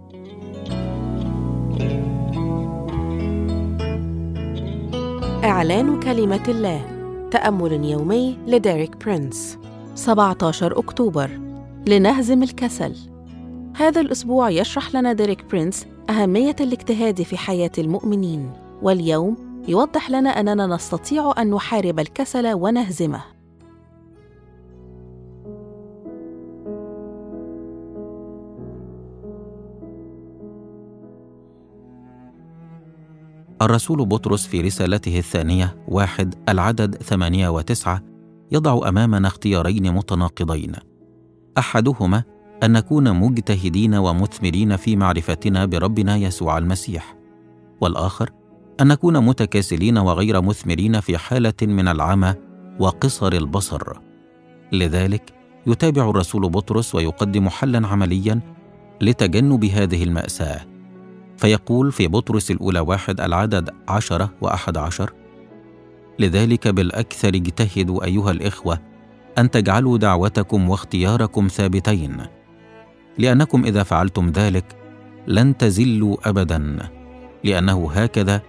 إعلان كلمة الله، تأمل يومي لديريك برينس. 17 أكتوبر، لنهزم الكسل. هذا الأسبوع يشرح لنا ديريك برينس أهمية الاجتهاد في حياة المؤمنين، واليوم يوضح لنا أننا نستطيع أن نحارب الكسل ونهزمه. الرسول بطرس في رسالته الثانية 1 العدد 8 و9 يضع أمامنا اختيارين متناقضين، أحدهما أن نكون مجتهدين ومثمرين في معرفتنا بربنا يسوع المسيح، والآخر أن نكون متكاسلين وغير مثمرين في حالة من العمى وقصر البصر. لذلك يتابع الرسول بطرس ويقدم حلاً عملياً لتجنب هذه المأساة، فيقول في بطرس الأولى 1 العدد 10 و11: لذلك بالأكثر اجتهدوا أيها الإخوة أن تجعلوا دعوتكم واختياركم ثابتين، لأنكم إذا فعلتم ذلك لن تزلوا أبداً، لأنه هكذا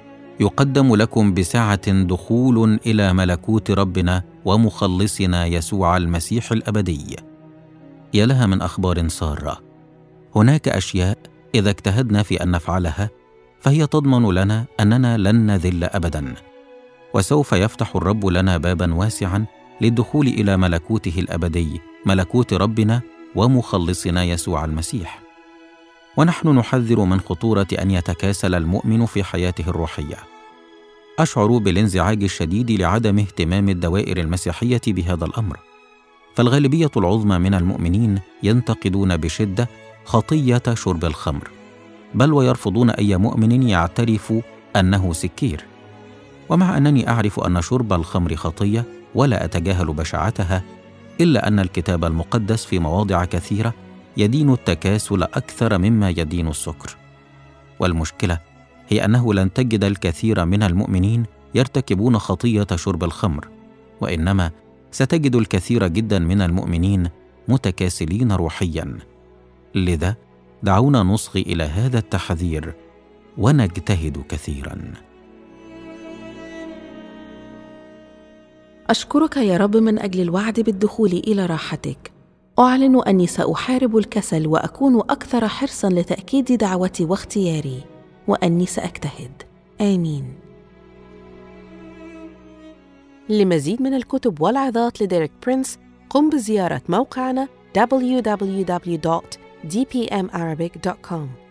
يقدم لكم بسعة دخول إلى ملكوت ربنا ومخلصنا يسوع المسيح الأبدي. يا لها من أخبار سارة! هناك أشياء إذا اجتهدنا في أن نفعلها فهي تضمن لنا أننا لن نذل أبداً، وسوف يفتح الرب لنا باباً واسعاً للدخول إلى ملكوته الأبدي، ملكوت ربنا ومخلصنا يسوع المسيح. ونحن نحذر من خطورة أن يتكاسل المؤمن في حياته الروحية. أشعر بالانزعاج الشديد لعدم اهتمام الدوائر المسيحية بهذا الأمر، فالغالبية العظمى من المؤمنين ينتقدون بشدة خطية شرب الخمر، بل ويرفضون أي مؤمن يعترف أنه سكير. ومع أنني أعرف أن شرب الخمر خطية ولا أتجاهل بشاعتها، إلا أن الكتاب المقدس في مواضع كثيرة يدين التكاسل أكثر مما يدين السكر. والمشكلة هي أنه لن تجد الكثير من المؤمنين يرتكبون خطية شرب الخمر، وإنما ستجد الكثير جدا من المؤمنين متكاسلين روحيا. لذا دعونا نصغي إلى هذا التحذير ونجتهد كثيرا. أشكرك يا رب من أجل الوعد بالدخول إلى راحتك. أعلن أني سأحارب الكسل وأكون أكثر حرصاً لتأكيد دعوتي واختياري، وأني سأجتهد. آمين. لمزيد من الكتب والعظات لديريك برينس قم بزيارة موقعنا www.dpmarabic.com.